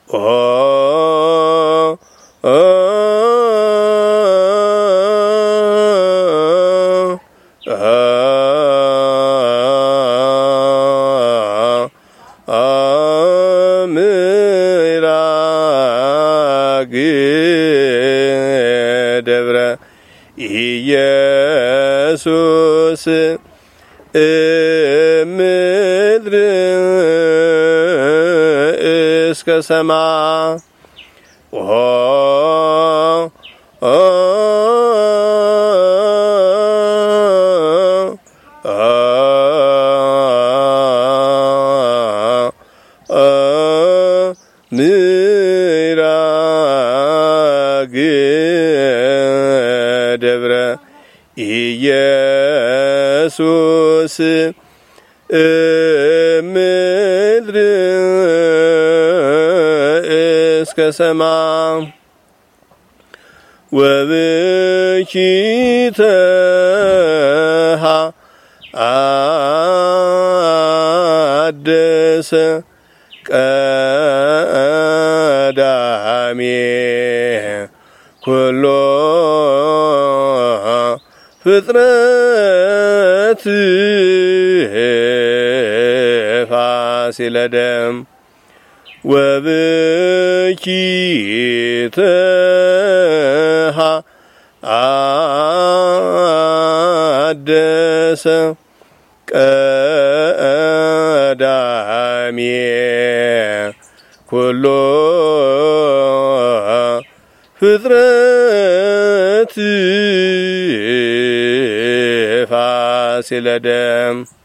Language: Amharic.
ምራግ ደብረ ኢየሱስ ምድር እስከ ሰማይ ምራግ ደብረ ኢየሱስ ምድር እስከ ሰማይ ወብኪተሃ አደሰ ቀዳሜ ኩሎ ፍጥረት ፋሲለደም ወብኪተሃ አደሰ ቀዳሜ ኩሎ ፍጥረት ፋሲለደም